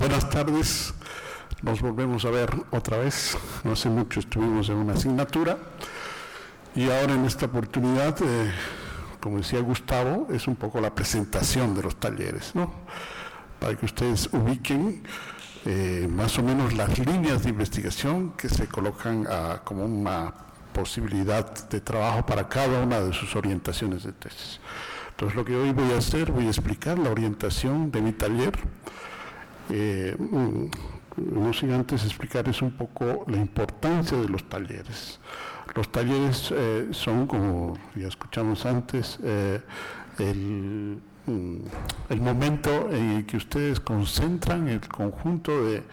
Buenas tardes, nos volvemos a ver otra vez. No hace mucho estuvimos en una asignatura y ahora en esta oportunidad, como decía Gustavo, es un poco la presentación de los talleres, ¿no? Para que ustedes ubiquen más o menos las líneas de investigación que se colocan como una posibilidad de trabajo para cada una de sus orientaciones de tesis. Entonces, lo que hoy voy a hacer, voy a explicar la orientación de mi taller. No sin antes explicarles un poco la importancia de los talleres. Los talleres son, como ya escuchamos antes, el momento en el que ustedes concentran el conjunto de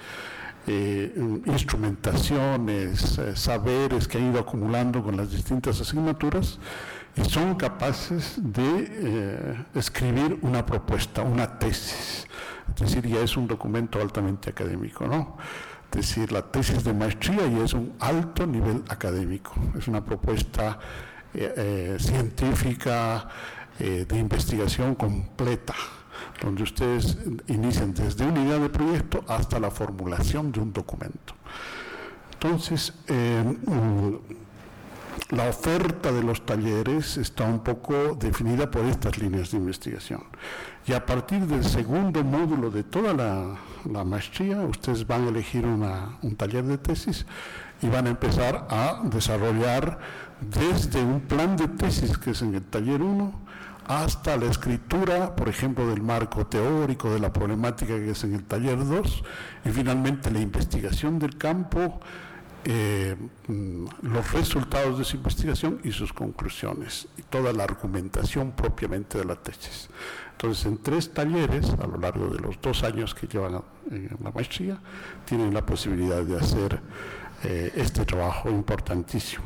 instrumentaciones, saberes que han ido acumulando con las distintas asignaturas y son capaces de escribir una propuesta, una tesis. Es decir, ya es un documento altamente académico, ¿no? Es decir, la tesis de maestría ya es un alto nivel académico, es una propuesta científica de investigación completa, donde ustedes inician desde una idea de proyecto hasta la formulación de un documento. Entonces, la oferta de los talleres está un poco definida por estas líneas de investigación. Y a partir del segundo módulo de toda la maestría, ustedes van a elegir un taller de tesis y van a empezar a desarrollar desde un plan de tesis, que es en el taller 1, hasta la escritura, por ejemplo, del marco teórico, de la problemática, que es en el taller 2, y finalmente la investigación del campo, los resultados de su investigación y sus conclusiones, y toda la argumentación propiamente de la tesis. Entonces, en 3 talleres, a lo largo de los 2 años que llevan en la maestría, tienen la posibilidad de hacer este trabajo importantísimo.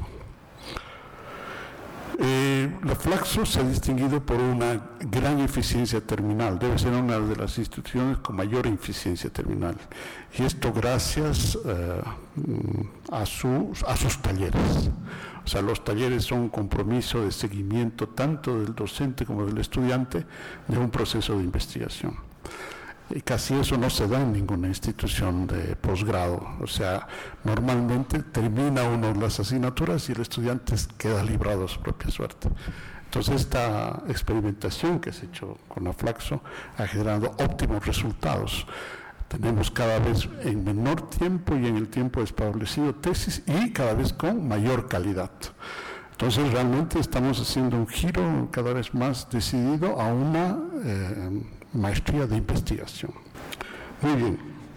La Flaxo se ha distinguido por una gran eficiencia terminal, debe ser una de las instituciones con mayor eficiencia terminal, y esto gracias a sus talleres. O sea, los talleres son un compromiso de seguimiento tanto del docente como del estudiante de un proceso de investigación. Y casi eso no se da en ninguna institución de posgrado. O sea, normalmente termina uno las asignaturas y el estudiante queda librado a su propia suerte. Entonces, esta experimentación que se ha hecho con la Flaxo ha generado óptimos resultados. Tenemos cada vez en menor tiempo y en el tiempo establecido tesis y cada vez con mayor calidad. Entonces, realmente estamos haciendo un giro cada vez más decidido a una maestría de investigación. Muy bien.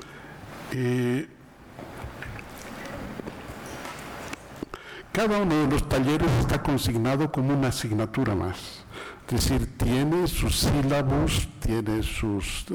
Cada uno de los talleres está consignado como una asignatura más. Es decir, tiene sus sílabus, tiene sus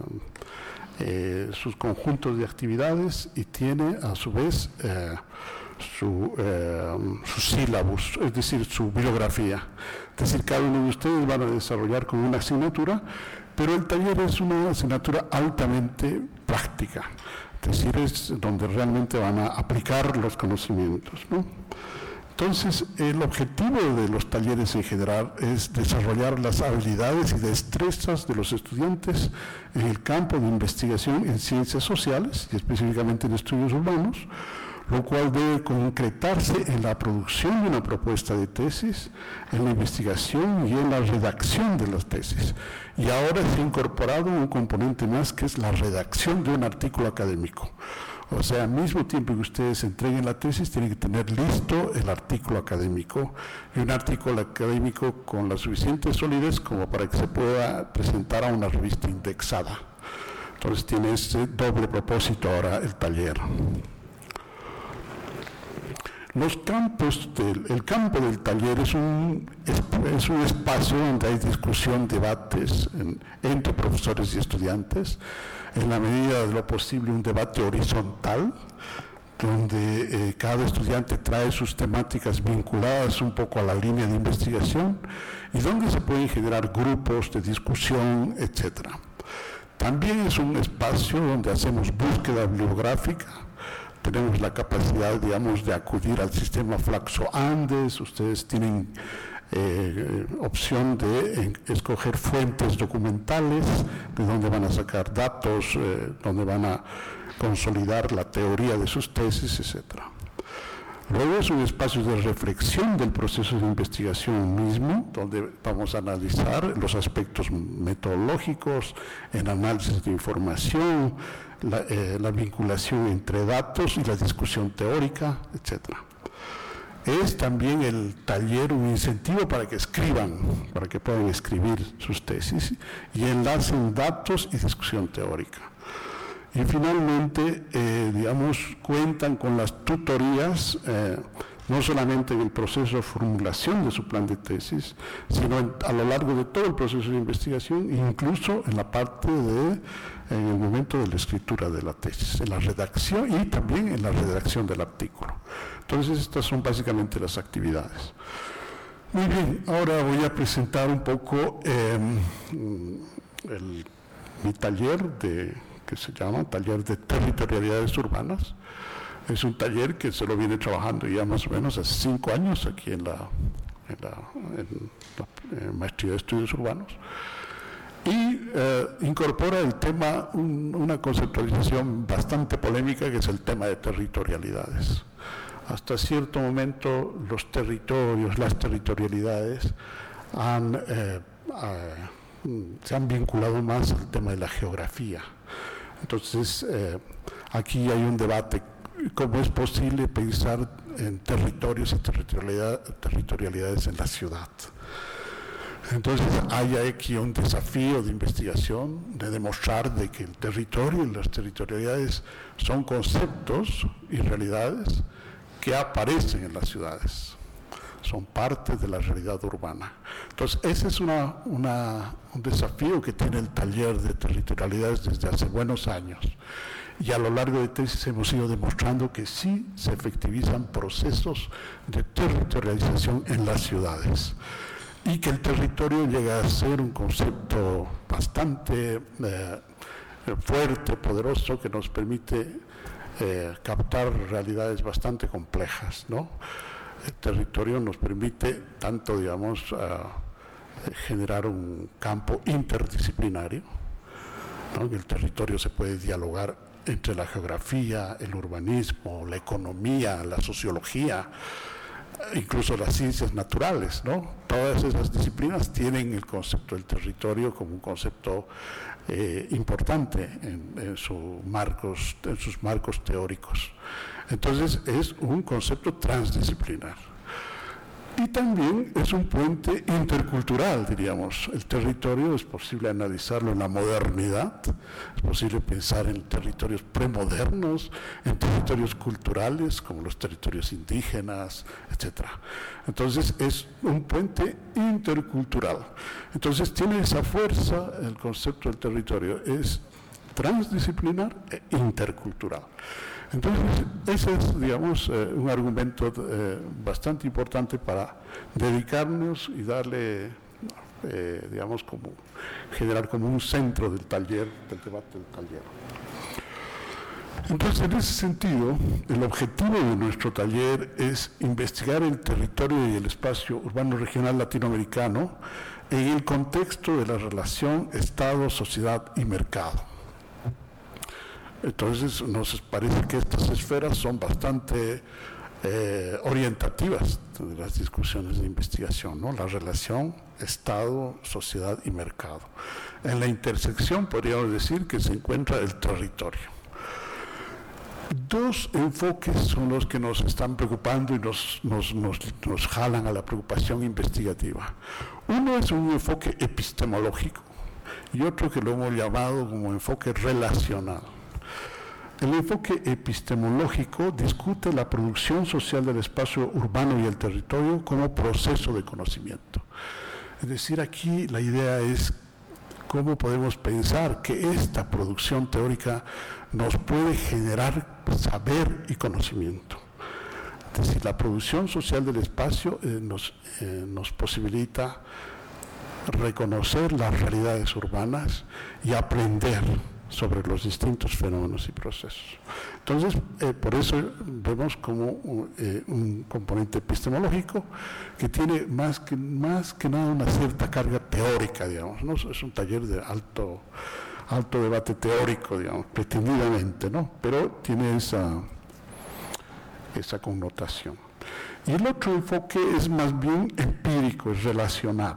conjuntos de actividades y tiene a su vez sus sílabus, es decir, su bibliografía. Es decir, cada uno de ustedes van a desarrollar como una asignatura, pero el taller es una asignatura altamente práctica, es decir, es donde realmente van a aplicar los conocimientos, ¿no? Entonces, el objetivo de los talleres en general es desarrollar las habilidades y destrezas de los estudiantes en el campo de investigación en ciencias sociales, y específicamente en estudios urbanos, lo cual debe concretarse en la producción de una propuesta de tesis, en la investigación y en la redacción de las tesis. Y ahora se ha incorporado un componente más, que es la redacción de un artículo académico. O sea, al mismo tiempo que ustedes entreguen la tesis, tienen que tener listo el artículo académico, y un artículo académico con la suficiente solidez como para que se pueda presentar a una revista indexada. Entonces tiene ese doble propósito ahora el taller. El campo del taller es un espacio donde hay discusión, debates entre profesores y estudiantes, en la medida de lo posible un debate horizontal, donde cada estudiante trae sus temáticas vinculadas un poco a la línea de investigación y donde se pueden generar grupos de discusión, etc. También es un espacio donde hacemos búsqueda bibliográfica. Tenemos la capacidad, digamos, de acudir al sistema Flaxo Andes. Ustedes tienen opción de escoger fuentes documentales, de dónde van a sacar datos, dónde van a consolidar la teoría de sus tesis, etc. Luego es un espacio de reflexión del proceso de investigación mismo, donde vamos a analizar los aspectos metodológicos, el análisis de información, la vinculación entre datos y la discusión teórica, etc. Es también el taller un incentivo para que escriban, para que puedan escribir sus tesis y enlacen datos y discusión teórica. Y finalmente, cuentan con las tutorías, no solamente en el proceso de formulación de su plan de tesis, sino a lo largo de todo el proceso de investigación, incluso en la parte en el momento de la escritura de la tesis, en la redacción y también en la redacción del artículo. Entonces, estas son básicamente las actividades. Muy bien, ahora voy a presentar un poco mi taller que se llama Taller de Territorialidades Urbanas. Es un taller que se lo viene trabajando ya más o menos hace 5 años aquí en la Maestría de Estudios Urbanos. Y incorpora el tema, una conceptualización bastante polémica, que es el tema de territorialidades. Hasta cierto momento los territorios, las territorialidades se han vinculado más al tema de la geografía. Entonces, aquí hay un debate, ¿cómo es posible pensar en territorios y territorialidades en la ciudad? Entonces, hay aquí un desafío de investigación, de demostrar de que el territorio y las territorialidades son conceptos y realidades que aparecen en las ciudades, son parte de la realidad urbana. Entonces, ese es un desafío que tiene el taller de territorialidades desde hace buenos años. Y a lo largo de tesis hemos ido demostrando que sí se efectivizan procesos de territorialización en las ciudades y que el territorio llega a ser un concepto bastante fuerte, poderoso, que nos permite captar realidades bastante complejas, ¿no? El territorio nos permite tanto, generar un campo interdisciplinario, ¿no? En el territorio se puede dialogar entre la geografía, el urbanismo, la economía, la sociología, incluso las ciencias naturales, ¿no? Todas esas disciplinas tienen el concepto del territorio como un concepto importante en sus marcos teóricos. Entonces, es un concepto transdisciplinar. Y también es un puente intercultural, diríamos. El territorio es posible analizarlo en la modernidad, es posible pensar en territorios premodernos, en territorios culturales, como los territorios indígenas, etc. Entonces, es un puente intercultural. Entonces, tiene esa fuerza, el concepto del territorio es transdisciplinar e intercultural. Entonces, ese es, un argumento bastante importante para dedicarnos y darle, generar como un centro del taller, del debate del taller. Entonces, en ese sentido, el objetivo de nuestro taller es investigar el territorio y el espacio urbano regional latinoamericano en el contexto de la relación Estado, sociedad y mercado. Entonces, nos parece que estas esferas son bastante orientativas de las discusiones de investigación, ¿no? La relación Estado, sociedad y mercado. En la intersección podríamos decir que se encuentra el territorio. Dos enfoques son los que nos están preocupando y nos jalan a la preocupación investigativa. Uno es un enfoque epistemológico y otro que lo hemos llamado como enfoque relacional. El enfoque epistemológico discute la producción social del espacio urbano y el territorio como proceso de conocimiento. Es decir, aquí la idea es cómo podemos pensar que esta producción teórica nos puede generar saber y conocimiento. Es decir, la producción social del espacio nos posibilita reconocer las realidades urbanas y aprender sobre los distintos fenómenos y procesos. Entonces, por eso vemos como un componente epistemológico que tiene más que nada una cierta carga teórica, digamos, ¿no? Es un taller de alto debate teórico, digamos, pretendidamente, ¿no? Pero tiene esa connotación. Y el otro enfoque es más bien empírico, es relacional,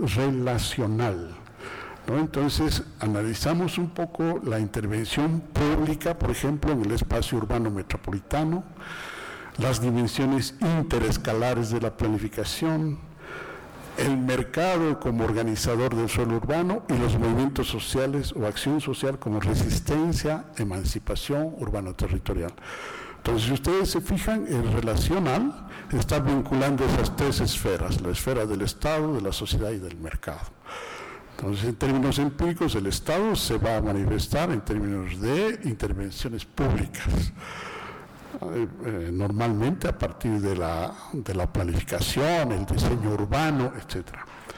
¿no? Entonces, analizamos un poco la intervención pública, por ejemplo, en el espacio urbano metropolitano, las dimensiones interescalares de la planificación, el mercado como organizador del suelo urbano y los movimientos sociales o acción social como resistencia, emancipación urbano-territorial. Entonces, si ustedes se fijan, el relacional está vinculando esas tres esferas, la esfera del Estado, de la sociedad y del mercado. Entonces, en términos empíricos, el Estado se va a manifestar en términos de intervenciones públicas, normalmente a partir de la planificación, el diseño urbano, etc.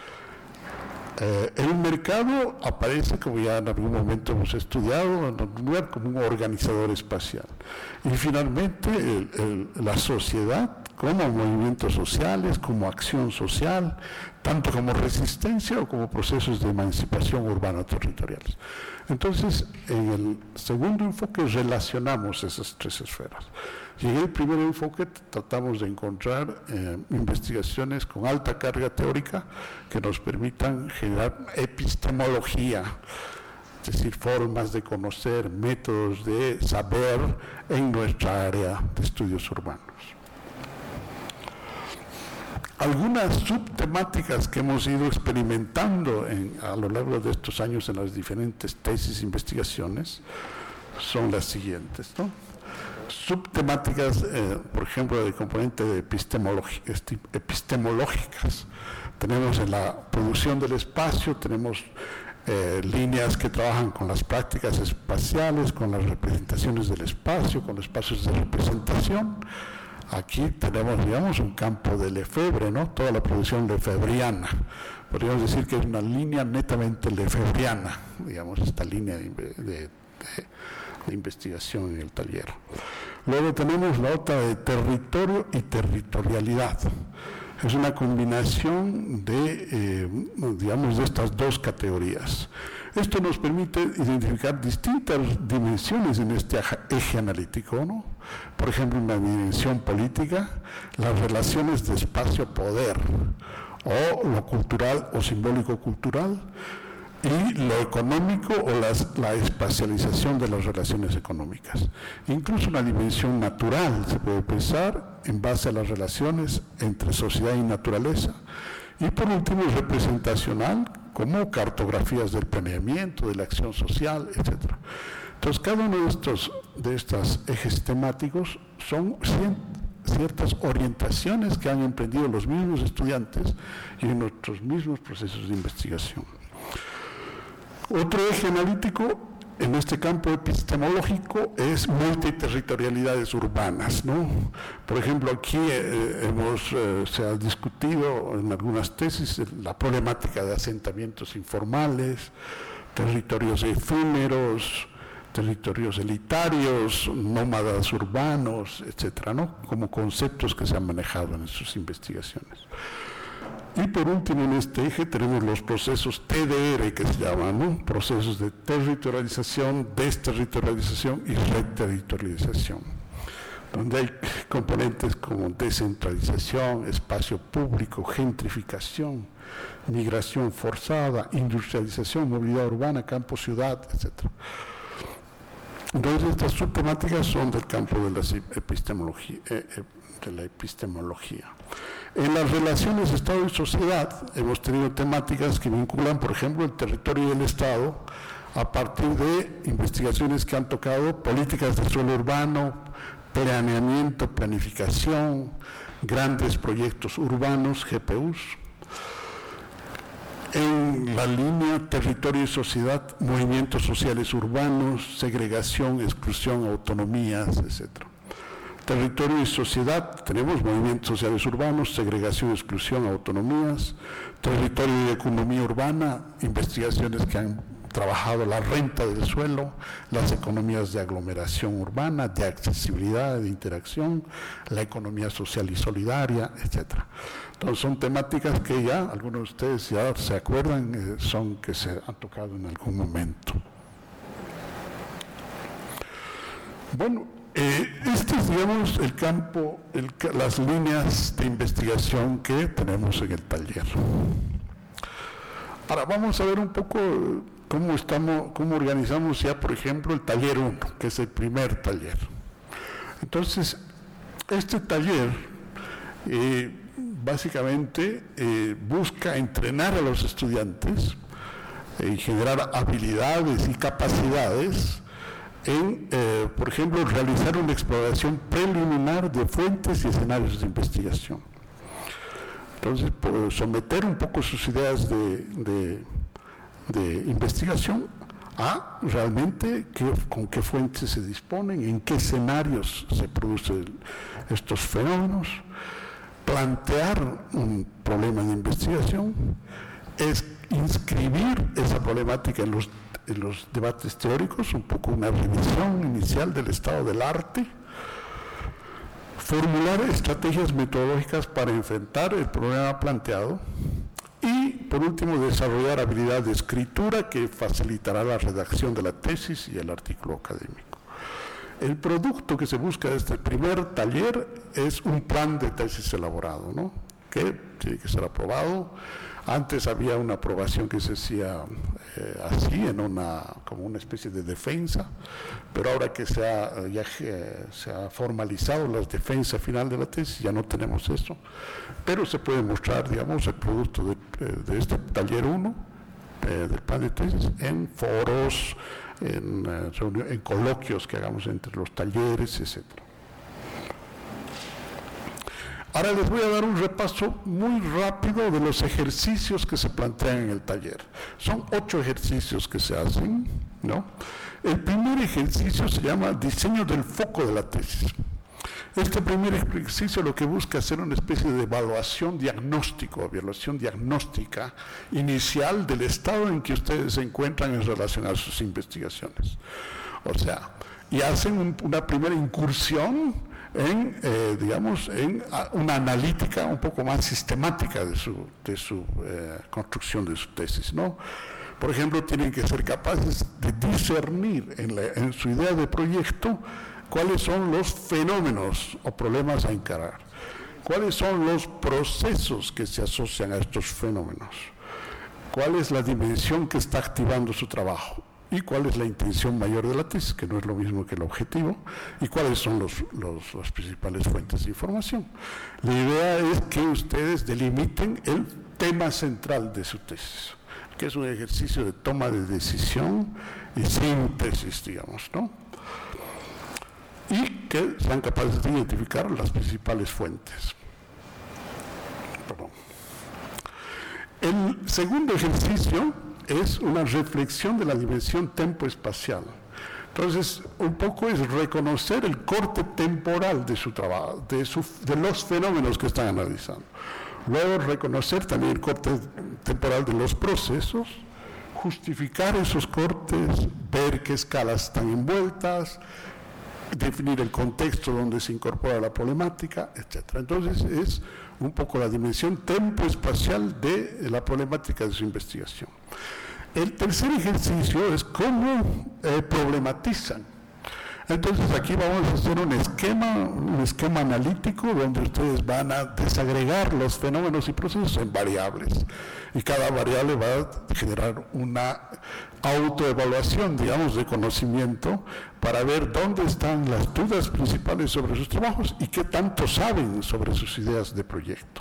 El mercado aparece, como ya en algún momento hemos estudiado, en algún lugar como un organizador espacial. Y finalmente, la sociedad como movimientos sociales, como acción social, tanto como resistencia o como procesos de emancipación urbano-territoriales. Entonces, en el segundo enfoque relacionamos esas tres esferas. Y en el primer enfoque tratamos de encontrar investigaciones con alta carga teórica que nos permitan generar epistemología, es decir, formas de conocer, métodos de saber en nuestra área de estudios urbanos. Algunas subtemáticas que hemos ido experimentando a lo largo de estos años en las diferentes tesis e investigaciones son las siguientes, ¿no? Subtemáticas, por ejemplo, de componente de epistemológicas. Tenemos en la producción del espacio, tenemos líneas que trabajan con las prácticas espaciales, con las representaciones del espacio, con los espacios de representación. Aquí tenemos, digamos, un campo de Lefebvre, ¿no? Toda la producción lefebvriana. Podríamos decir que es una línea netamente lefebvriana, digamos, esta línea de investigación en el taller. Luego tenemos la otra de territorio y territorialidad. Es una combinación de estas dos categorías. Esto nos permite identificar distintas dimensiones en este eje analítico, ¿no? Por ejemplo, una dimensión política, las relaciones de espacio-poder, o lo cultural o simbólico-cultural, y lo económico o la espacialización de las relaciones económicas. Incluso una dimensión natural se puede pensar en base a las relaciones entre sociedad y naturaleza. Y por último, representacional, como cartografías del planeamiento, de la acción social, etc. Entonces, cada uno de estos ejes temáticos son ciertas orientaciones que han emprendido los mismos estudiantes y en nuestros mismos procesos de investigación. Otro eje analítico en este campo epistemológico es multiterritorialidades urbanas, ¿no? Por ejemplo, aquí se ha discutido en algunas tesis la problemática de asentamientos informales, territorios efímeros, territorios elitarios, nómadas urbanos, etcétera, ¿no? Como conceptos que se han manejado en sus investigaciones. Y por último, en este eje tenemos los procesos TDR, que se llaman, ¿no? Procesos de territorialización, desterritorialización y reterritorialización, donde hay componentes como descentralización, espacio público, gentrificación, migración forzada, industrialización, movilidad urbana, campo-ciudad, etc. Entonces, estas subtemáticas son del campo de la epistemología. En las relaciones Estado y sociedad hemos tenido temáticas que vinculan, por ejemplo, el territorio y el Estado a partir de investigaciones que han tocado políticas de suelo urbano, planeamiento, planificación, grandes proyectos urbanos, GPUs. En la línea territorio y sociedad, movimientos sociales urbanos, segregación, exclusión, autonomías, etc. Territorio y sociedad, tenemos movimientos sociales urbanos, segregación, exclusión, autonomías. Territorio y economía urbana, investigaciones que han trabajado la renta del suelo, las economías de aglomeración urbana, de accesibilidad, de interacción, la economía social y solidaria, etc. Entonces son temáticas que ya, algunos de ustedes ya se acuerdan, son que se han tocado en algún momento. Bueno, este es, digamos, el campo, las líneas de investigación que tenemos en el taller. Ahora vamos a ver un poco cómo organizamos ya, por ejemplo, el taller 1, que es el primer taller. Entonces, este taller básicamente busca entrenar a los estudiantes y generar habilidades y capacidades en, por ejemplo, realizar una exploración preliminar de fuentes y escenarios de investigación. Entonces, someter un poco sus ideas de investigación a realmente con qué fuentes se disponen, en qué escenarios se producen estos fenómenos, plantear un problema de investigación, es inscribir esa problemática en los debates teóricos, un poco una revisión inicial del estado del arte, formular estrategias metodológicas para enfrentar el problema planteado y, por último, desarrollar habilidad de escritura que facilitará la redacción de la tesis y el artículo académico. El producto que se busca de este primer taller es un plan de tesis elaborado, ¿no?, que tiene que ser aprobado. Antes había una aprobación que se hacía así, como una especie de defensa, pero ahora que se ha formalizado la defensa final de la tesis, ya no tenemos eso, pero se puede mostrar, digamos, el producto de este taller 1, del plan de tesis, en foros, en coloquios que hagamos entre los talleres, etc. Ahora les voy a dar un repaso muy rápido de los ejercicios que se plantean en el taller. Son 8 ejercicios que se hacen, ¿no? El primer ejercicio se llama diseño del foco de la tesis. Este primer ejercicio lo que busca es hacer una especie de evaluación diagnóstica inicial del estado en que ustedes se encuentran en relación a sus investigaciones. O sea, y hacen una primera incursión en una analítica un poco más sistemática de su construcción de su tesis, ¿no? Por ejemplo, tienen que ser capaces de discernir en su idea de proyecto cuáles son los fenómenos o problemas a encarar, cuáles son los procesos que se asocian a estos fenómenos, cuál es la dimensión que está activando su trabajo, y cuál es la intención mayor de la tesis, que no es lo mismo que el objetivo, y cuáles son las principales fuentes de información. La idea es que ustedes delimiten el tema central de su tesis, que es un ejercicio de toma de decisión y síntesis, digamos, ¿no? Y que sean capaces de identificar las principales fuentes. Perdón. El segundo ejercicio es una reflexión de la dimensión tempo-espacial. Entonces, un poco es reconocer el corte temporal de su trabajo, de los fenómenos que están analizando. Luego, reconocer también el corte temporal de los procesos, justificar esos cortes, ver qué escalas están envueltas, definir el contexto donde se incorpora la problemática, etc. Entonces, es un poco la dimensión tempo-espacial de la problemática de su investigación. El tercer ejercicio es cómo problematizan. Entonces aquí vamos a hacer un esquema analítico donde ustedes van a desagregar los fenómenos y procesos en variables, y cada variable va a generar una autoevaluación, digamos, de conocimiento para ver dónde están las dudas principales sobre sus trabajos y qué tanto saben sobre sus ideas de proyecto.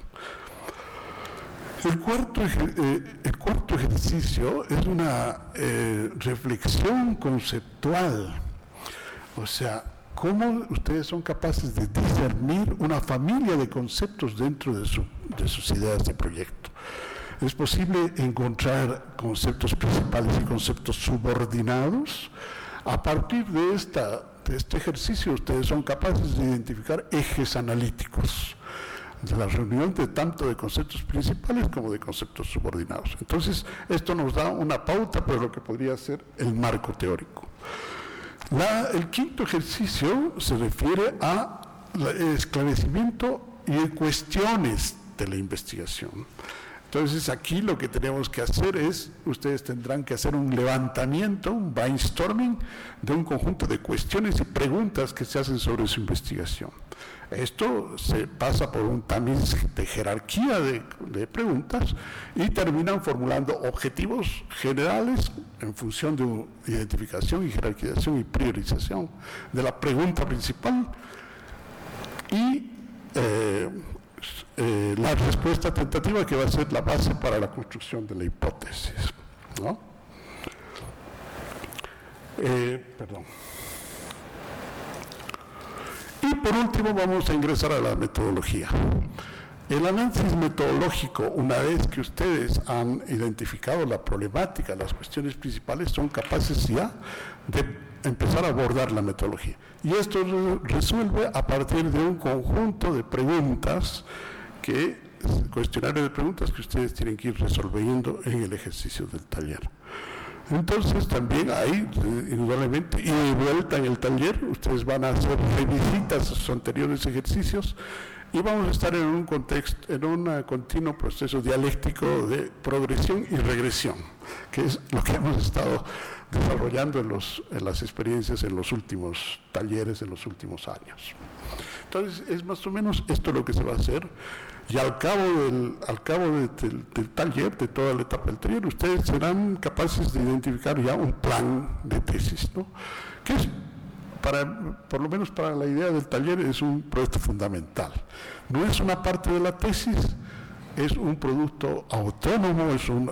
El cuarto ejercicio es una reflexión conceptual. O sea, cómo ustedes son capaces de discernir una familia de conceptos dentro de sus ideas de proyecto. Es posible encontrar conceptos principales y conceptos subordinados. A partir de este ejercicio, ustedes son capaces de identificar ejes analíticos. de la reunión de tanto de conceptos principales como de conceptos subordinados. Entonces, esto nos da una pauta para lo que podría ser el marco teórico. El quinto ejercicio se refiere a esclarecimiento y cuestiones de la investigación. Entonces, aquí lo que tenemos que hacer es, ustedes tendrán que hacer un levantamiento, un brainstorming de un conjunto de cuestiones y preguntas que se hacen sobre su investigación. Esto se pasa por un tamiz de jerarquía de preguntas y terminan formulando objetivos generales en función de identificación y jerarquización y priorización de la pregunta principal y la respuesta tentativa que va a ser la base para la construcción de la hipótesis, ¿no? Perdón. Y por último vamos a ingresar a la metodología. El análisis metodológico, una vez que ustedes han identificado la problemática, las cuestiones principales, son capaces ya de empezar a abordar la metodología. Y esto resuelve a partir de un conjunto de preguntas, cuestionario de preguntas que ustedes tienen que ir resolviendo en el ejercicio del taller. Entonces también ahí, indudablemente, y de vuelta en el taller, ustedes van a hacer revisitas a sus anteriores ejercicios y vamos a estar en un contexto, en un continuo proceso dialéctico de progresión y regresión, que es lo que hemos estado desarrollando en las experiencias en los últimos talleres, en los últimos años. Entonces, es más o menos esto lo que se va a hacer. Y al cabo del taller, de toda la etapa del taller, ustedes serán capaces de identificar ya un plan de tesis, ¿no? Que es, por lo menos para la idea del taller, es un proyecto fundamental. No es una parte de la tesis, es un producto autónomo, es un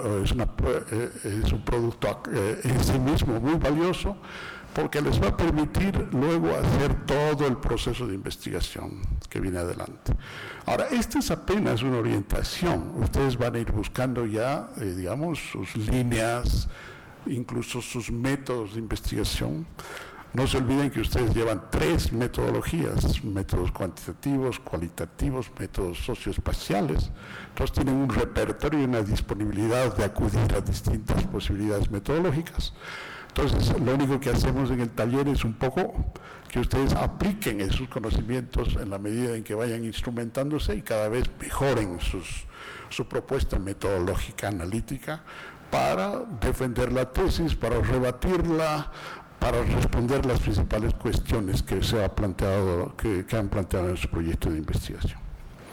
producto en sí mismo muy valioso, porque les va a permitir luego hacer todo el proceso de investigación que viene adelante. Ahora, esta es apenas una orientación. Ustedes van a ir buscando ya, digamos, sus líneas, incluso sus métodos de investigación. No se olviden que ustedes llevan 3 metodologías, métodos cuantitativos, cualitativos, métodos socioespaciales. Entonces tienen un repertorio y una disponibilidad de acudir a distintas posibilidades metodológicas. Entonces, lo único que hacemos en el taller es un poco que ustedes apliquen esos conocimientos en la medida en que vayan instrumentándose y cada vez mejoren su propuesta metodológica, analítica, para defender la tesis, para rebatirla, para responder las principales cuestiones que se ha planteado, que han planteado en su proyecto de investigación.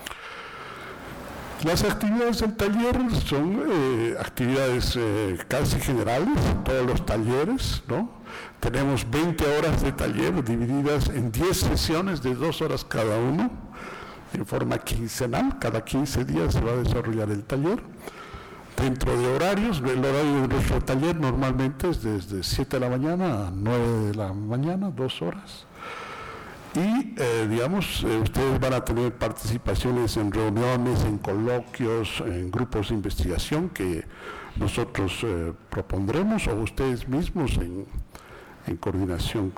Las actividades del taller son actividades casi generales, todos los talleres, ¿no? Tenemos 20 horas de taller divididas en 10 sesiones de 2 horas cada uno, en forma quincenal. Cada 15 días se va a desarrollar el taller. Dentro de horarios, el horario de nuestro taller normalmente es desde 7 de la mañana a 9 de la mañana, 2 horas. Y, ustedes van a tener participaciones en reuniones, en coloquios, en grupos de investigación que nosotros propondremos, o ustedes mismos en coordinación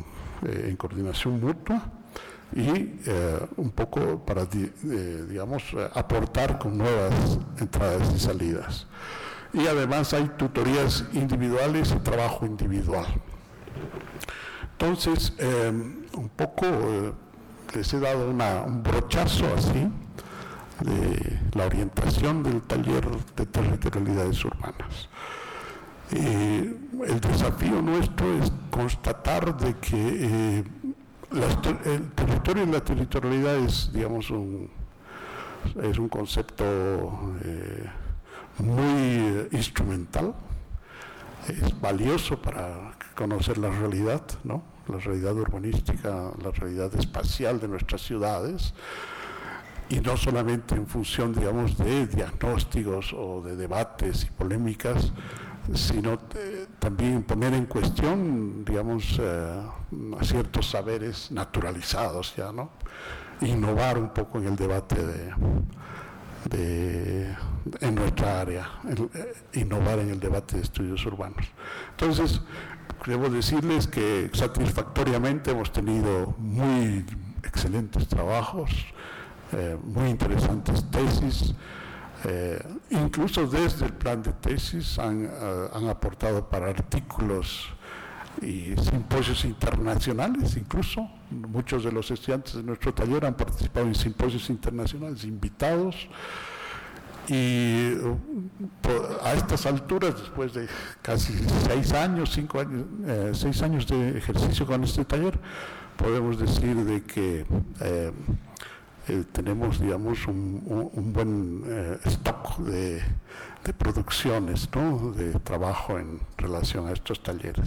mutua, y un poco para, aportar con nuevas entradas y salidas. Y además hay tutorías individuales y trabajo individual. Entonces, un poco les he dado un brochazo así de la orientación del taller de territorialidades urbanas. El desafío nuestro es constatar de que el territorio y la territorialidad es, digamos, es un concepto muy instrumental, es valioso para conocer la realidad, ¿no? La realidad urbanística, la realidad espacial de nuestras ciudades, y no solamente en función, digamos, de diagnósticos o de debates y polémicas, sino también poner en cuestión, digamos, ciertos saberes naturalizados ya, ¿no? Innovar un poco en el debate en nuestra área, innovar en el debate de estudios urbanos. Entonces, debo decirles que satisfactoriamente hemos tenido muy excelentes trabajos, muy interesantes tesis. Incluso desde el plan de tesis han aportado para artículos y simposios internacionales. Incluso muchos de los estudiantes de nuestro taller han participado en simposios internacionales invitados, y a estas alturas, después de casi 6 años de ejercicio con este taller, podemos decir de que tenemos, digamos, un buen stock de producciones, ¿no?, de trabajo en relación a estos talleres.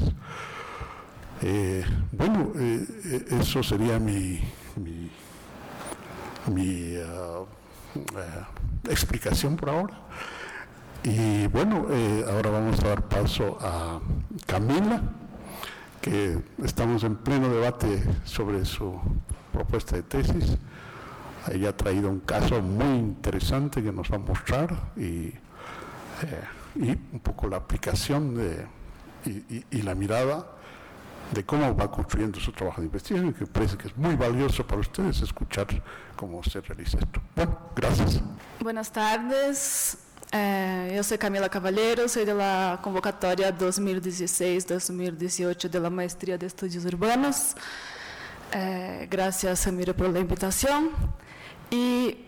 Bueno, eso sería mi explicación por ahora. Y bueno, ahora vamos a dar paso a Camila, que estamos en pleno debate sobre su propuesta de tesis. Ella ha traído un caso muy interesante que nos va a mostrar, y un poco la aplicación y la mirada de cómo va construyendo su trabajo de investigación, que parece que es muy valioso para ustedes escuchar cómo se realiza esto. Bueno, gracias. Buenas tardes. Eu sou Camila Cavalheiro, sou da convocatória 2016-2018 da Maestria de Estudios Urbanos. Gracias, Samira, por la invitação. E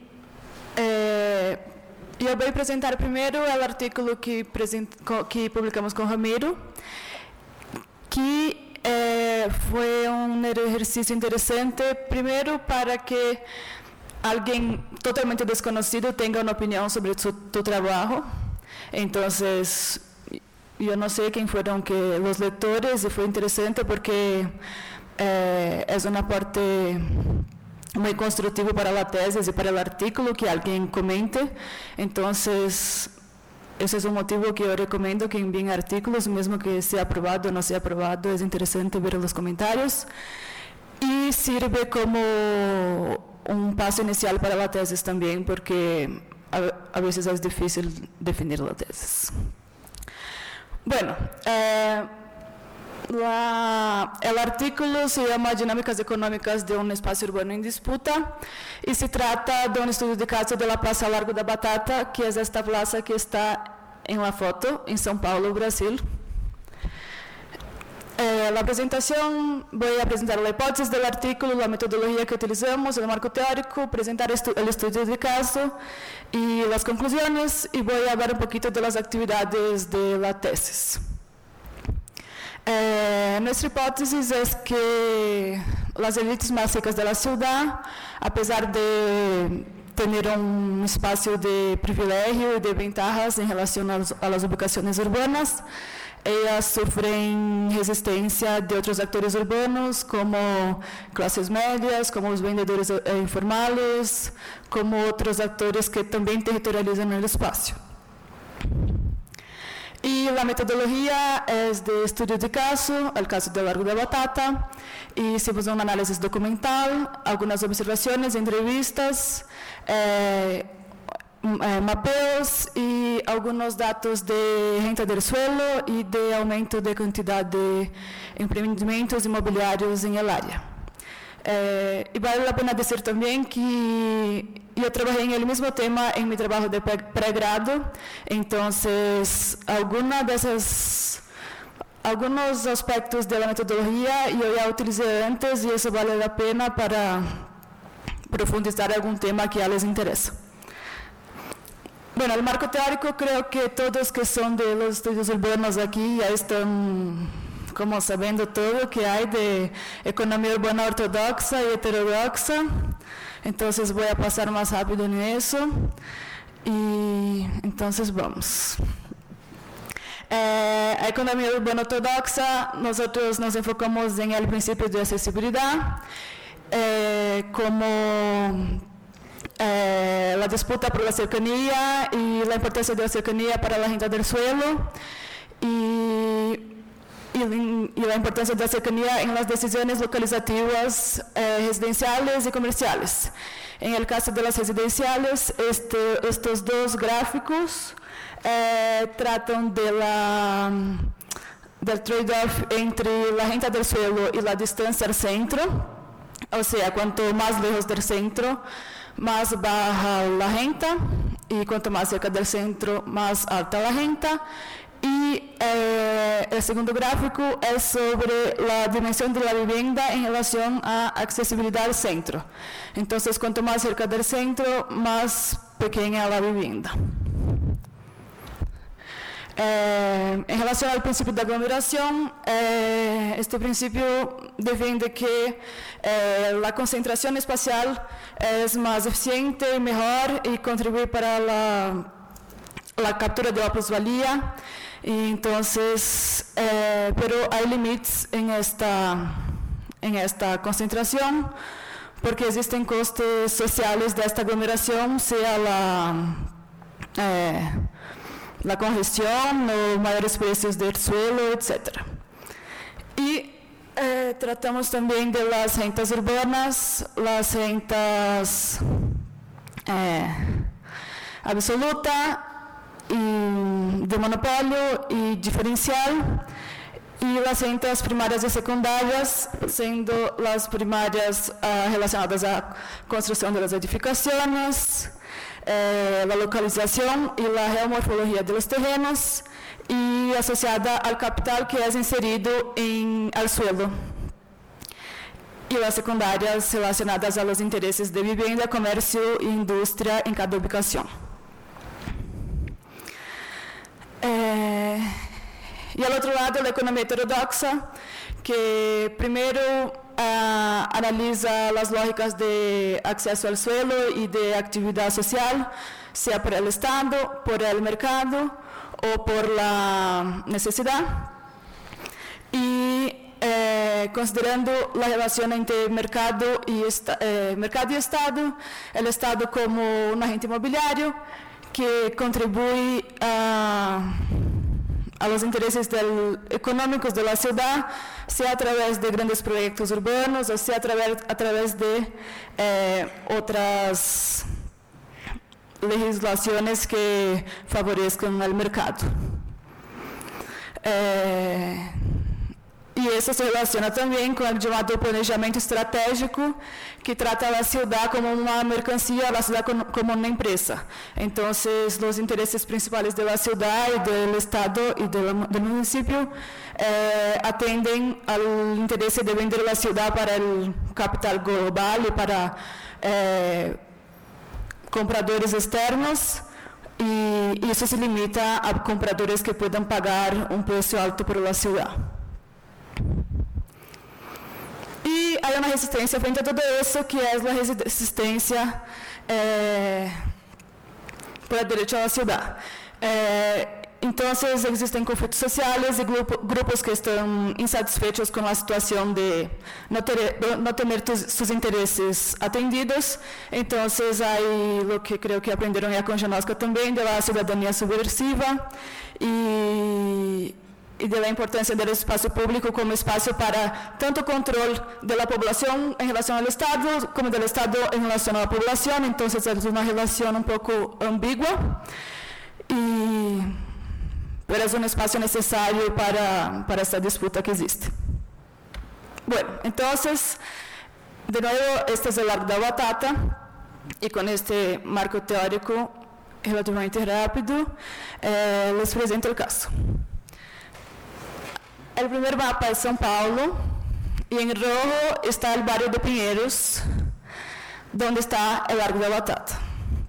eu vou apresentar primeiro o artigo que publicamos com Ramiro, que foi um exercício interessante, primeiro para que alguém totalmente desconhecido tenha uma opinião sobre tu trabalho. Então, eu não sei quem foram os leitores, e foi interessante porque é uma parte muito construtivo para a tese e para o artigo que alguém comente. Então, esse é um motivo que eu recomendo que enviem artigos, mesmo que seja aprovado ou não seja aprovado. É interessante ver os comentários, e serve como um passo inicial para a tese também, porque a vezes é difícil definir a tese. Bueno, o artículo se chama Dinâmicas Econômicas de um Espaço Urbano em Disputa, e se trata de um estudo de caso da Praça Largo da Batata, que é esta praça que está em la foto, em São Paulo, Brasil. A apresentação, vou apresentar a hipótese do artículo, a metodologia que utilizamos, o marco teórico, apresentar o estudo de caso e as conclusões, e vou falar um pouquinho das atividades da tese. Nuestra hipótesis es que las élites más ricas de la ciudad, a pesar de tener un espacio de privilegio y de ventajas en relación a las ubicaciones urbanas, ellas sufren resistencia de otros actores urbanos, como clases medias, como los vendedores informales, como otros actores que también territorializan el espacio. Y la metodología es de estudio de caso, el caso del Largo de Batata, y hicimos un análisis documental, algunas observaciones, entrevistas, mapeos y algunos datos de renta del suelo y de aumento de cantidad de empreendimentos inmobiliarios en el área. Y vale la pena decir también que yo trabajé en el mismo tema en mi trabajo de pregrado, entonces algunos aspectos de la metodología yo ya utilicé antes, y eso vale la pena para profundizar algún tema que a les interesa. Bueno, el marco teórico, creo que todos que son de los estudios urbanos aquí ya están como sabiendo todo que hay de economía urbana ortodoxa y heterodoxa. Entonces voy a pasar más rápido en eso. Y entonces vamos. A economía urbana ortodoxa, nosotros nos enfocamos en el principio de accesibilidad, como la disputa por la cercanía y la importancia de la cercanía para la renta del suelo, y la importancia de la cercanía en las decisiones localizativas residenciales y comerciales. En el caso de las residenciales, estos dos gráficos tratan del trade-off entre la renta del suelo y la distancia al centro, o sea, cuanto más lejos del centro, más baja la renta, y cuanto más cerca del centro, más alta la renta. Y el segundo gráfico es sobre la dimensión de la vivienda en relación a accesibilidad al centro. Entonces, cuanto más cerca del centro, más pequeña la vivienda. En relación al principio de aglomeración, este principio defiende que la concentración espacial es más eficiente y mejor y contribuye para la captura de la plusvalía. Y entonces, pero hay límites en esta concentración, porque existen costes sociales de esta aglomeración, sea la congestión o mayores precios del suelo, etc. Y tratamos también de las rentas urbanas, las rentas absoluta, y de monopolio y diferencial, y las rentas primarias y secundarias, siendo las primarias relacionadas a construcción de las edificaciones, la localización y la geomorfología de los terrenos, y asociada al capital que es inserido al suelo. Y las secundarias relacionadas a los intereses de vivienda, comercio e industria en cada ubicación. Y al otro lado, la economía heterodoxa, que primero analiza las lógicas de acceso al suelo y de actividad social, sea por el Estado, por el mercado o por la necesidad. Y considerando la relación entre mercado y Estado, el Estado como un agente inmobiliario que contribuye a los intereses económicos de la ciudad, sea a través de grandes proyectos urbanos o sea a través de otras legislaciones que favorezcan al mercado. Y eso se relaciona también con el llamado planejamiento estratégico, que trata a la ciudad como una mercancía, a la ciudad como una empresa. Entonces, los intereses principales de la ciudad y del Estado y del municipio atienden al interés de vender la ciudad para el capital global y para compradores externos, y eso se limita a compradores que puedan pagar un precio alto por la ciudad. Y hay una resistencia frente a todo eso, que es la resistencia por el derecho a la ciudad. Entonces, existen conflictos sociales y grupos que están insatisfechos con la situación de no tener sus intereses atendidos. Entonces, hay lo que creo que aprendieron ya con Janoska también, de la ciudadanía subversiva y de la importancia del espacio público como espacio para tanto control de la población en relación al Estado, como del Estado en relación a la población. Entonces, es una relación un poco ambigua, pero es un espacio necesario para esta disputa que existe. Bueno, entonces, de nuevo, este es el arco de la batata, y con este marco teórico relativamente rápido, les presento el caso. El primer mapa es São Paulo, y en rojo está el barrio de Pinheiros, donde está el Largo de la Batata.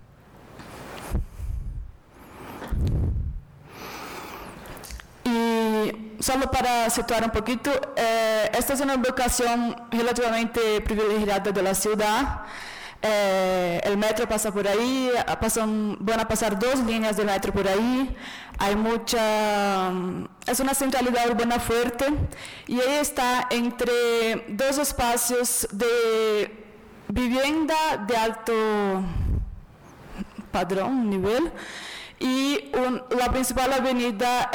Y solo para situar un poquito, esta es una ubicación relativamente privilegiada de la ciudad. El metro pasa por ahí, van a pasar 2 líneas de metro por ahí, es una centralidad urbana fuerte, y ahí está entre 2 espacios de vivienda de alto padrón, nivel, y la principal avenida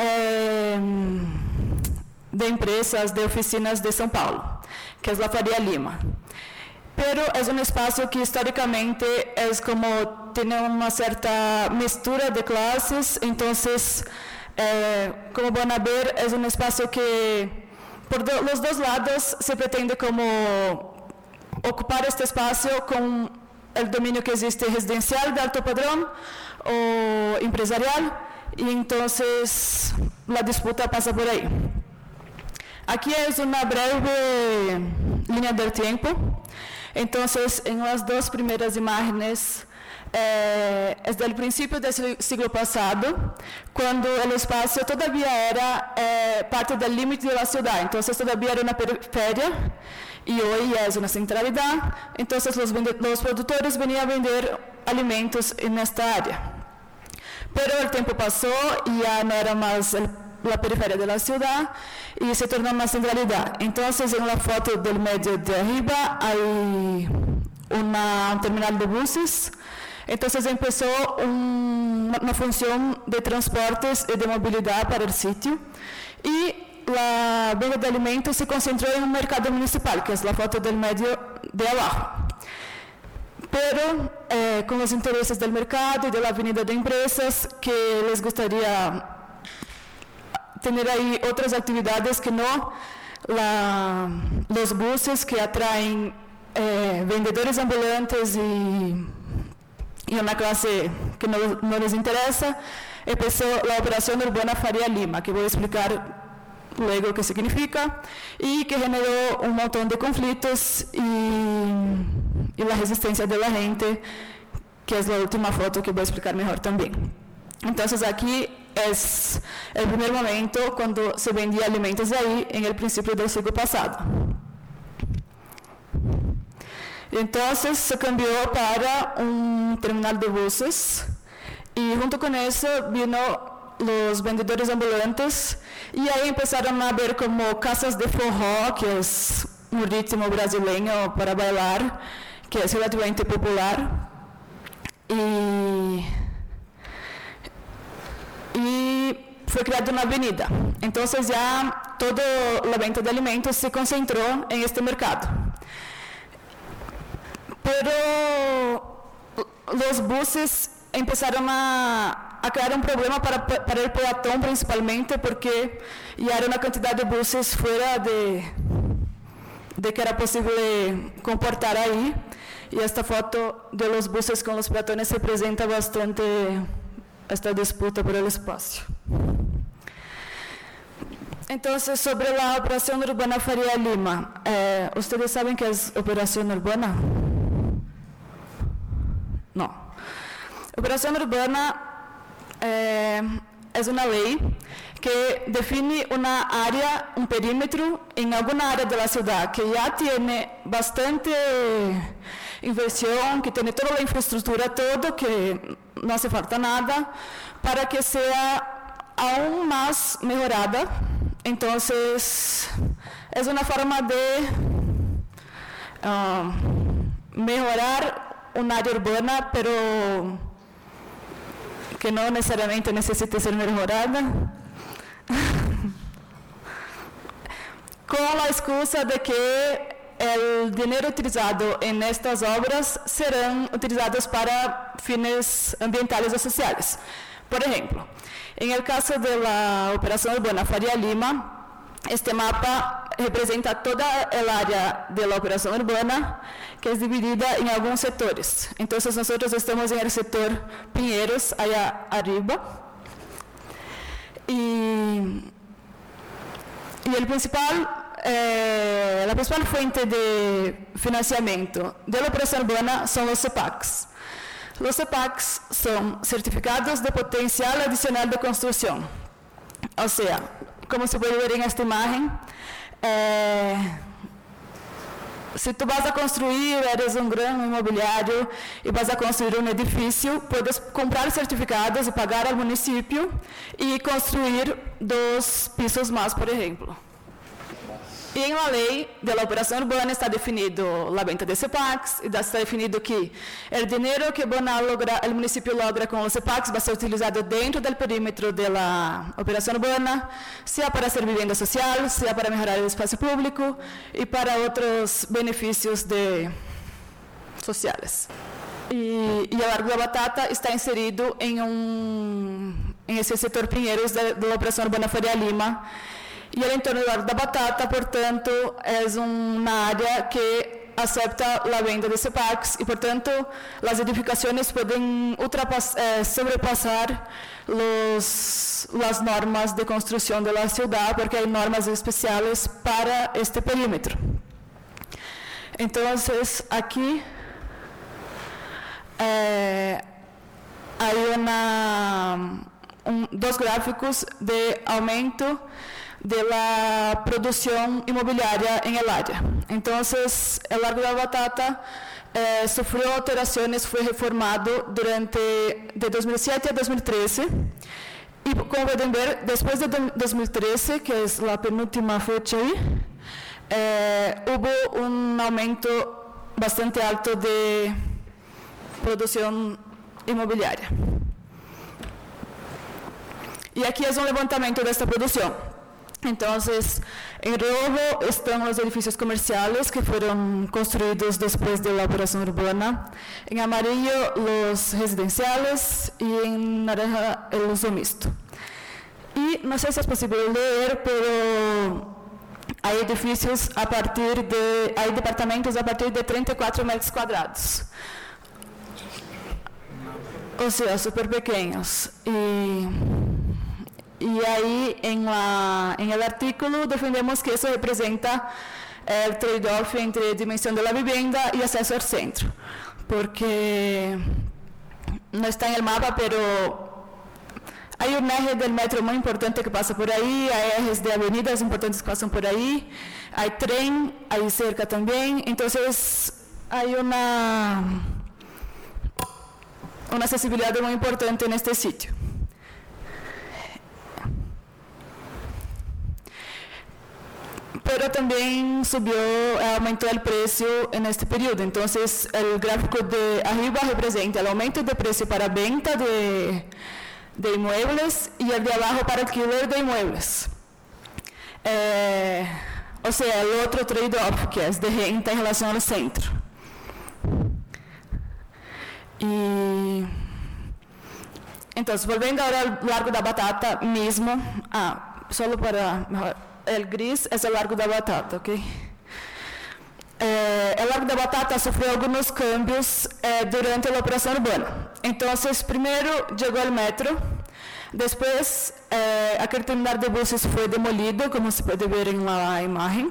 de empresas, de oficinas de São Paulo, que es la Faria Lima. Pero es un espacio que históricamente es como, tiene una cierta mezcla de clases. Entonces, como van a ver, es un espacio que por los dos lados se pretende como ocupar este espacio con el dominio que existe residencial de alto padrón o empresarial, y entonces la disputa pasa por ahí. Aquí es una breve línea del tiempo. Entonces, en las dos primeras imágenes, es del principio del siglo pasado, cuando el espacio todavía era parte del límite de la ciudad, entonces todavía era una periferia, y hoy ya es una centralidad. Entonces los productores venían a vender alimentos en esta área. Pero el tiempo pasó y ya no era más la periferia de la ciudad y se tornó una centralidad. Entonces, en la foto del medio de arriba hay un terminal de buses. Entonces empezó una función de transportes y de movilidad para el sitio. Y la venta de alimentos se concentró en un mercado municipal, que es la foto del medio de abajo. Pero con los intereses del mercado y de la avenida de empresas, que les gustaría tener ahí otras actividades que no los buses que atraen vendedores ambulantes y una clase que no les interesa. Empezó la operación urbana Faria Lima, que voy a explicar luego qué significa, y que generó un montón de conflictos y la resistencia de la gente, que es la última foto que voy a explicar mejor también. Entonces aquí es el primer momento cuando se vendía alimentos ahí, en el principio del siglo pasado. Entonces se cambió para un terminal de buses, y junto con eso vino los vendedores ambulantes, y ahí empezaron a ver como casas de forró, que es un ritmo brasileño para bailar, que es relativamente popular, y fue creada una avenida. Entonces ya toda la venta de alimentos se concentró en este mercado. Pero los buses empezaron a crear un problema para el peatón, principalmente porque ya era una cantidad de buses fuera de que era posible comportar ahí, y esta foto de los buses con los peatones representa bastante esta disputa por el espacio. Entonces, sobre la operación urbana Faria Lima, ¿ustedes saben qué es operación urbana? No. Operación urbana es una ley que define una área, un perímetro en alguna área de la ciudad que ya tiene bastante inversión, que tiene toda la infraestructura, todo, que no hace falta nada, para que sea aún más mejorada. Entonces, es una forma de mejorar un área urbana, pero que no necesariamente necesita ser mejorada, con la excusa de que el dinero utilizado en estas obras serán utilizados para fines ambientales o sociales. Por ejemplo, en el caso de la operación urbana Faria Lima, este mapa representa toda el área de la operación urbana, que es dividida en algunos sectores. Entonces, nosotros estamos en el sector Pinheiros, allá arriba. Y la principal fuente de financiamiento de la operación urbana son los CEPACs. Los CEPACs son certificados de potencial adicional de construcción. O sea, como se puede ver en esta imagen, si tú vas a construir, eres un gran inmobiliario y vas a construir un edificio, puedes comprar certificados y pagar al municipio y construir 2 pisos más, por ejemplo. Y en la ley de la operación urbana está definido la venta de CEPACs, y está definido que el dinero que el municipio logra con los CEPACs va a ser utilizado dentro del perímetro de la operación urbana, sea para hacer vivienda social, sea para mejorar el espacio público y para otros beneficios sociales. Y el Largo da Batata está inserido en ese sector Pinheiros de la operación urbana Faria Lima. Y el entorno del Largo da Batata, portanto, es una área que acepta la venta de CEPACs y por tanto las edificaciones pueden sobrepasar las normas de construcción de la ciudad porque hay normas especiales para este perímetro. Entonces aquí hay dos gráficos de aumento de la producción inmobiliaria en el área. Entonces, el Largo de la Batata sufrió alteraciones, fue reformado de 2007 a 2013. Y como pueden ver, después de 2013, que es la penúltima fecha ahí, hubo un aumento bastante alto de producción inmobiliaria. Y aquí es un levantamiento de esta producción. Entonces, en rojo están los edificios comerciales que fueron construidos después de la operación urbana. En amarillo, los residenciales y en naranja, el uso mixto. Y no sé si es posible leer, pero hay edificios hay departamentos a partir de 34 metros cuadrados. O sea, súper pequeños. Y ahí en el artículo defendemos que eso representa el trade-off entre dimensión de la vivienda y acceso al centro, porque no está en el mapa, pero hay un eje del metro muy importante que pasa por ahí, hay ejes de avenidas importantes que pasan por ahí, hay tren ahí cerca también, entonces hay una accesibilidad muy importante en este sitio. Pero también aumentó el precio en este periodo. Entonces, el gráfico de arriba representa el aumento de precio para venta de inmuebles y el de abajo para alquiler de inmuebles. O sea, el otro trade-off, que es de renta en relación al centro. Y entonces, volviendo ahora al Largo da Batata mismo, solo para mejorar. El gris es el Largo da Batata, ¿ok? El Largo da Batata sufrió algunos cambios durante la operación urbana. Entonces, primero llegó el metro, después aquel terminal de buses fue demolido, como se puede ver en la imagen,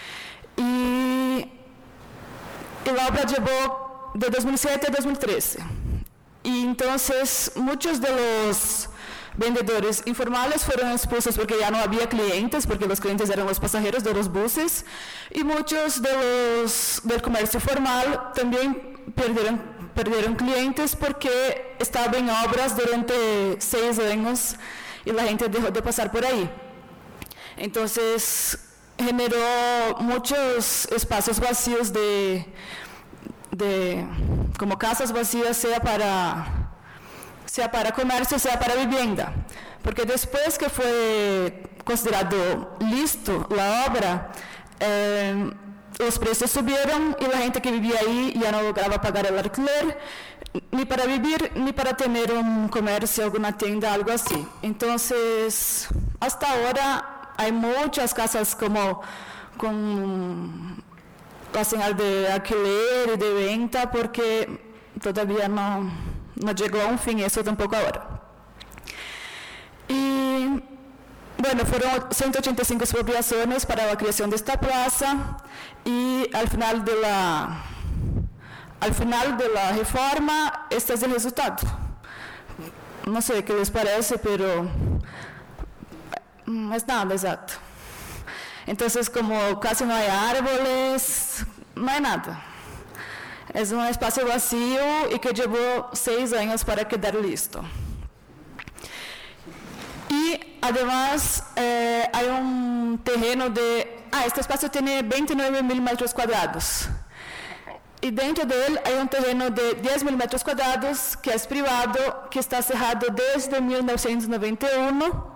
y la obra llevó de 2007 a 2013. Y entonces, muchos de los vendedores informales fueron expulsos porque ya no había clientes, porque los clientes eran los pasajeros de los buses, y muchos del comercio formal también perdieron clientes porque estaban en obras durante 6 años y la gente dejó de pasar por ahí. Entonces, generó muchos espacios vacíos como casas vacías, sea para comercio, sea para vivienda. Porque después que fue considerado listo la obra, los precios subieron y la gente que vivía ahí ya no lograba pagar el alquiler, ni para vivir, ni para tener un comercio, alguna tienda, algo así. Entonces, hasta ahora hay muchas casas como con la señal de alquiler y de venta, porque todavía no llegó a un fin eso tampoco ahora. Y bueno, fueron 185 expropiaciones para la creación de esta plaza y al final de la reforma este es el resultado. No sé qué les parece, pero no es nada exacto. Entonces, como casi no hay árboles, no hay nada. Es un espacio vacío y que llevó 6 años para quedar listo. Y además hay un terreno este espacio tiene 29.000 metros cuadrados. Y dentro de él hay un terreno de 10.000 metros cuadrados que es privado, que está cerrado desde 1991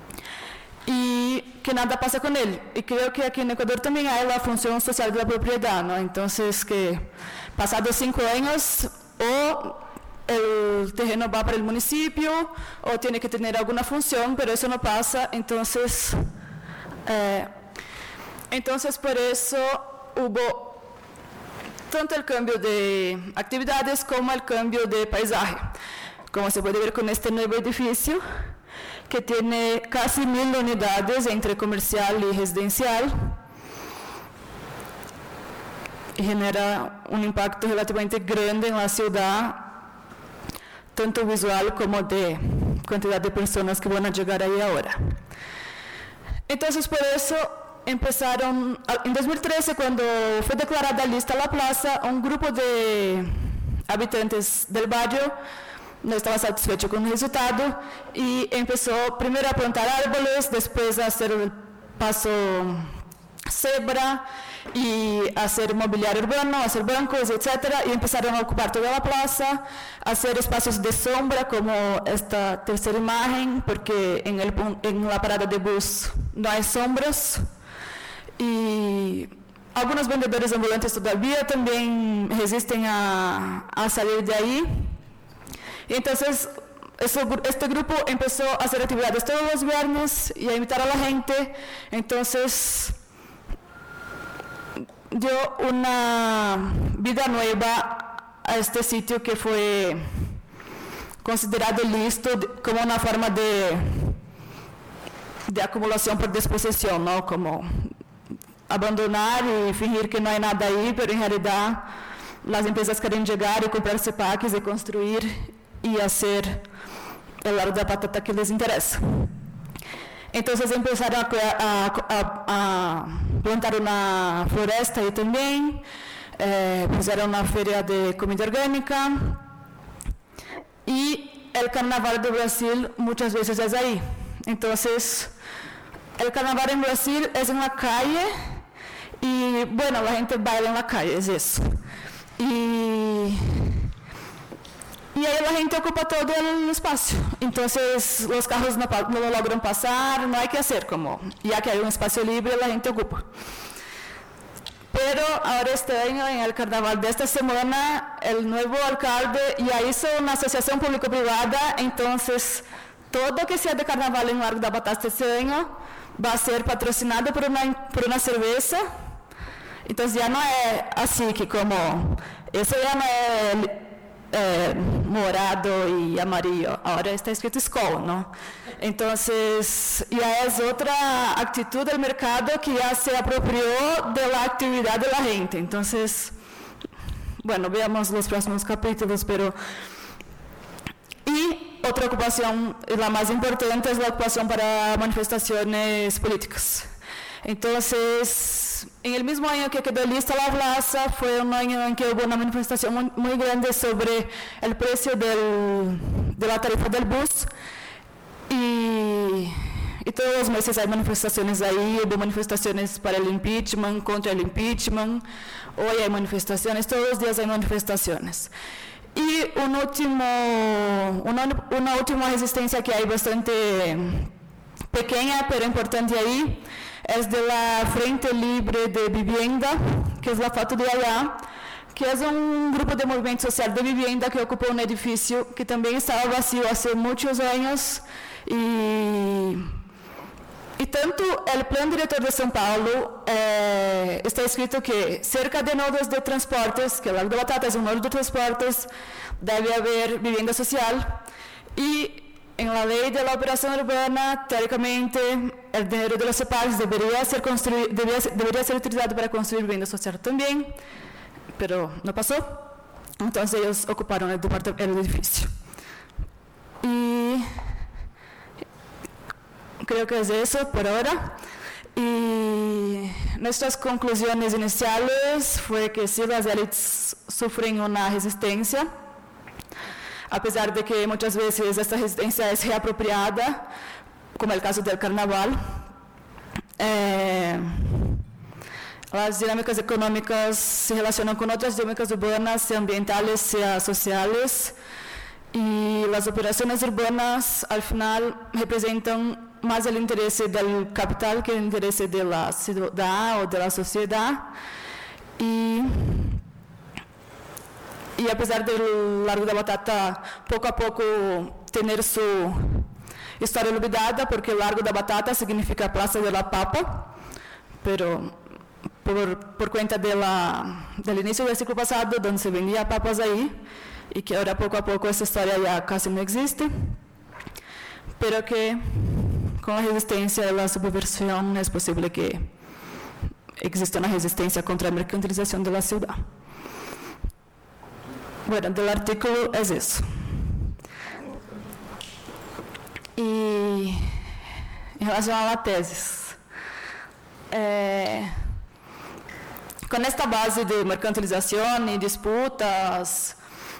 y que nada pasa con él. Y creo que aquí en Ecuador también hay la función social de la propiedad, ¿no? Entonces, que pasados 5 años, o el terreno va para el municipio, o tiene que tener alguna función, pero eso no pasa. Entonces, por eso hubo tanto el cambio de actividades como el cambio de paisaje. Como se puede ver con este nuevo edificio, que tiene casi 1000 unidades entre comercial y residencial, y genera un impacto relativamente grande en la ciudad, tanto visual como de cantidad de personas que van a llegar ahí ahora. Entonces, por eso empezaron, en 2013, cuando fue declarada lista la plaza, un grupo de habitantes del barrio no estaba satisfecho con el resultado y empezó primero a plantar árboles, después a hacer el paso cebra y hacer mobiliario urbano, hacer bancos, etc. Y empezaron a ocupar toda la plaza, hacer espacios de sombra como esta tercera imagen, porque en la parada de bus no hay sombras. Y algunos vendedores ambulantes todavía también resisten a salir de ahí. Entonces, este grupo empezó a hacer actividades todos los viernes y a invitar a la gente. Entonces, dio una vida nueva a este sitio que fue considerado listo como una forma de acumulación por disposición, ¿no? Como abandonar y fingir que no hay nada ahí, pero en realidad las empresas quieren llegar y comprarse parques y construir y hacer el largo de batata que les interesa. Entonces empezaron a plantar una floresta ahí también, pusieron una feria de comida orgánica y el carnaval de Brasil muchas veces es ahí. Entonces, el carnaval en Brasil es en la calle y, bueno, la gente baila en la calle, es eso. Y ahí la gente ocupa todo el espacio. Entonces, los carros no lo logran pasar, no hay que hacer como, ya que hay un espacio libre, la gente ocupa. Pero ahora este año, en el carnaval de esta semana, el nuevo alcalde ya hizo una asociación público-privada, entonces todo que sea de carnaval en Largo da Batata este año va a ser patrocinado por una cerveza. Entonces ya no es así que como, eso ya no es morado y amarillo, ahora está escrito Skol, ¿no? Entonces, ya es otra actitud del mercado que ya se apropió de la actividad de la gente. Entonces, bueno, veamos los próximos capítulos, pero... Y otra ocupación, la más importante, es la ocupación para manifestaciones políticas. Entonces, en el mismo año que quedó lista la plaza, fue un año en que hubo una manifestación muy grande sobre el precio de la tarifa del bus. Y todos los meses hay manifestaciones ahí, hubo manifestaciones para el impeachment, contra el impeachment, hoy hay manifestaciones, todos los días hay manifestaciones. Y una última resistencia que hay bastante pequeña, pero importante ahí, es de la Frente Libre de Vivienda, que es la foto de allá, que es un grupo de movimiento social de vivienda que ocupa un edificio que también estaba vacío hace muchos años. Y tanto el Plan Director de São Paulo está escrito que cerca de nodos de transportes, que el Largo da Batata es un nodo de transportes, debe haber vivienda social. Y en la ley de la operación urbana, teóricamente, el dinero de los CEPACs debería ser utilizado para construir vivienda social también, pero no pasó. Entonces ellos ocuparon el edificio. Y creo que es eso por ahora. Y nuestras conclusiones iniciales fue que sí, las élites sufren una resistencia, a pesar de que muchas veces esta resistencia es reapropiada, como el caso del carnaval. Las dinámicas económicas se relacionan con otras dinámicas urbanas, sea ambientales, sea sociales, y las operaciones urbanas al final representan más el interés del capital que el interés de la ciudad o de la sociedad. Y a pesar del Largo da Batata poco a poco tener su historia olvidada, porque el Largo da Batata significa Plaza de la Papa, pero por cuenta del inicio del siglo pasado, donde se vendía papas ahí, y que ahora poco a poco esa historia ya casi no existe, pero que con la resistencia a la subversión es posible que exista una resistencia contra la mercantilización de la ciudad. Bueno, del artículo es eso. Y en relación a la tesis, con esta base de mercantilización y disputas,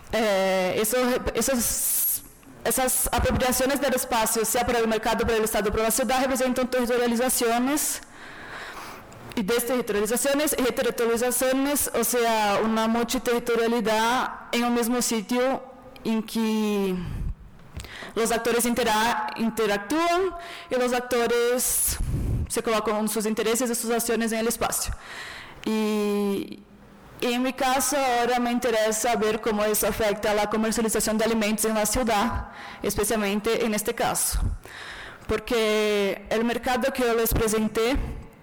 esas apropiaciones del espacio, sea por el mercado, por el Estado, por la ciudad, representan territorializaciones y desterritorializaciones, o sea, una multiterritorialidad en un mismo sitio en que los actores interactúan y los actores se colocan sus intereses y sus acciones en el espacio. Y en mi caso, ahora me interesa ver cómo eso afecta a la comercialización de alimentos en la ciudad, especialmente en este caso. Porque el mercado que yo les presenté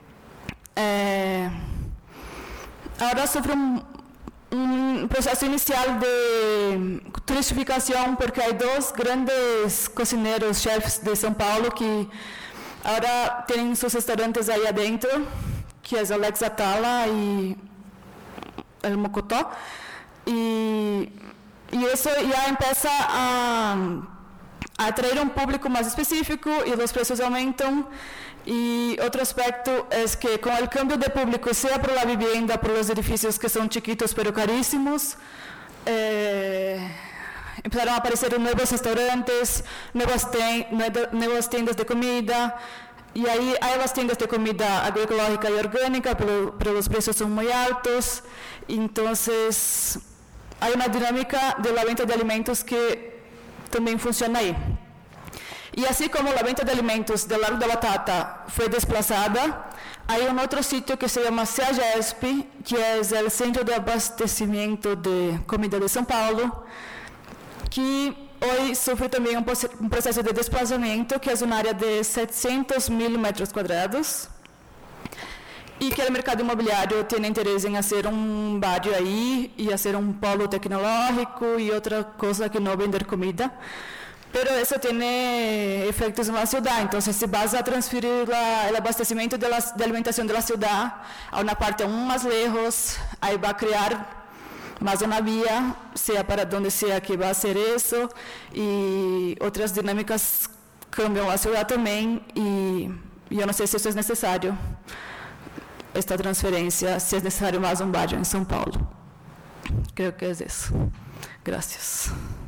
ahora sufre un proceso inicial de turistificación, porque hay dos grandes cocineros, chefs de São Paulo, que ahora tienen sus restaurantes ahí adentro, que es Alex Atala y el Mocotó, y eso ya empieza a atraer un público más específico y los precios aumentan. Y otro aspecto es que con el cambio de público, sea por la vivienda, por los edificios que son chiquitos pero carísimos, empezaron a aparecer nuevos restaurantes, nuevas tiendas de comida, y ahí hay las tiendas de comida agroecológica y orgánica, pero los precios son muy altos. Entonces, hay una dinámica de la venta de alimentos que también funciona ahí. Y así como la venta de alimentos del Largo da Batata fue desplazada, hay un otro sitio que se llama CEAGESP, que es el Centro de Abastecimiento de Comida de São Paulo, que hoy sufre también un proceso de desplazamiento, que es un área de 700.000 metros cuadrados, y que el mercado inmobiliario tiene interés en hacer un barrio ahí y hacer un polo tecnológico y otra cosa que no vender comida. Pero eso tiene efectos en la ciudad, entonces si vas a transferir el abastecimiento de alimentación de la ciudad a una parte aún más lejos, ahí va a crear más una vía, sea para donde sea que va a hacer eso, y otras dinámicas cambian la ciudad también, y yo no sé si eso es necesario, esta transferencia, si es necesario más un barrio en São Paulo. Creo que es eso. Gracias.